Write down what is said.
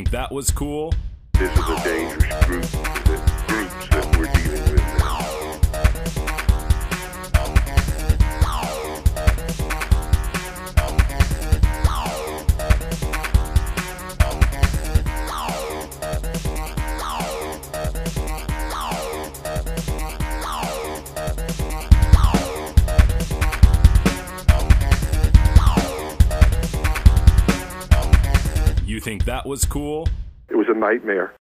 think that was cool? This is a dangerous groups that we're dealing with now. You think that was cool? It was a nightmare.